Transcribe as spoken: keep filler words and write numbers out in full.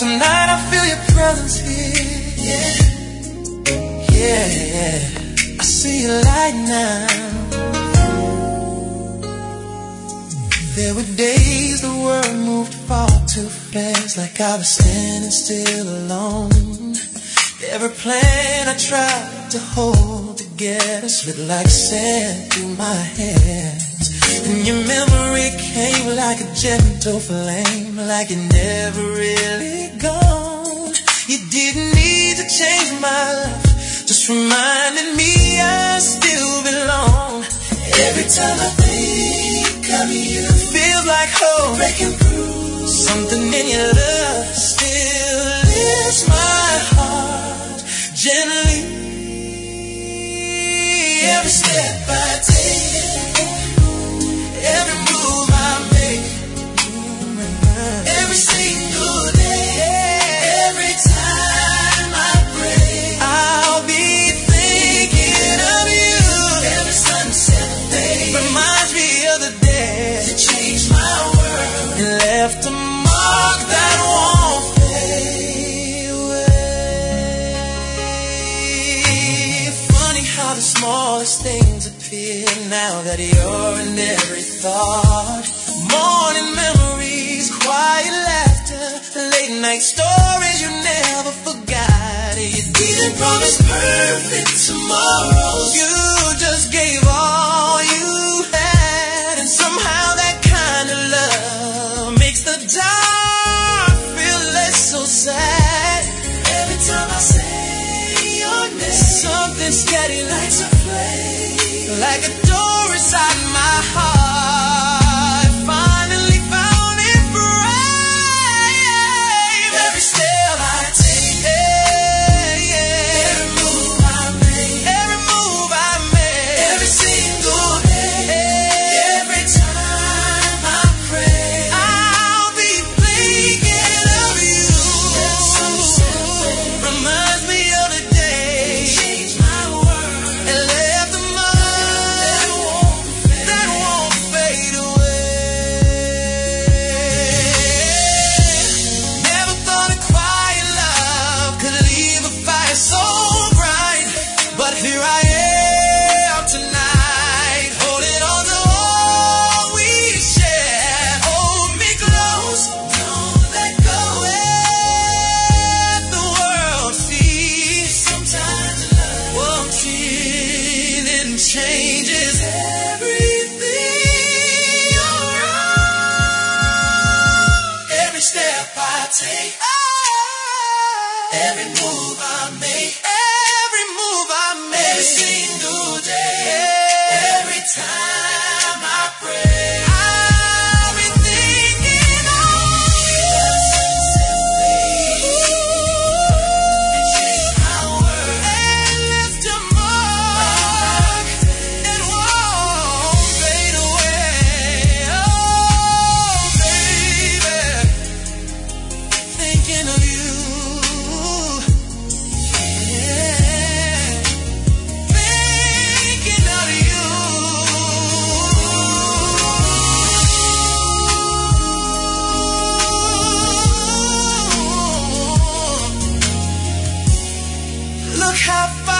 Tonight I feel your presence here. Yeah, yeah. I see your light now. There were days the world moved far too fast, like I was standing still alone. Every plan I tried to hold together slipped like sand through my hands. And your memory came like a gentle flame, like it never really gone. You didn't need to change my life, just reminding me I still belong. Every time I think of you, feels like hope breaking through. Something in your love still lifts my heart gently. Every step I take, every move I make, every single day, every time I pray, I'll be thinking of you. Every sunset fade reminds me of the day that changed my world and left a mark that won't fade away. Funny how the smallest things appear now that you're in every thought. Morning memories, quiet laughter, late night stories you never forgot. You didn't promise perfect tomorrows, you just gave all you had. And somehow that kind of love makes the dark feel less so sad. Every time I say your name, something steady lights a flame, like a door inside my heart. Finally found it brave. Every step I take, yeah, yeah. Every move I make, every move I make, every single day, every time I pray, I'll be thinking of you. That sunset reminds me of the day changed my world and left a mark that won't fade, that won't fade away. Never thought a quiet love could leave a fire so bright, but here I am tonight, holding on to all we share. Hold me close, don't let go. Let the world see. Sometimes love, one feeling changes everything around. Every step I take, every move I make, every move I make, every single day, every time I pray, I'll be thinking of you. It changed my world and left a mark that won't fade away. Oh, baby, thinking of you. Yeah, thinking of you. Look how far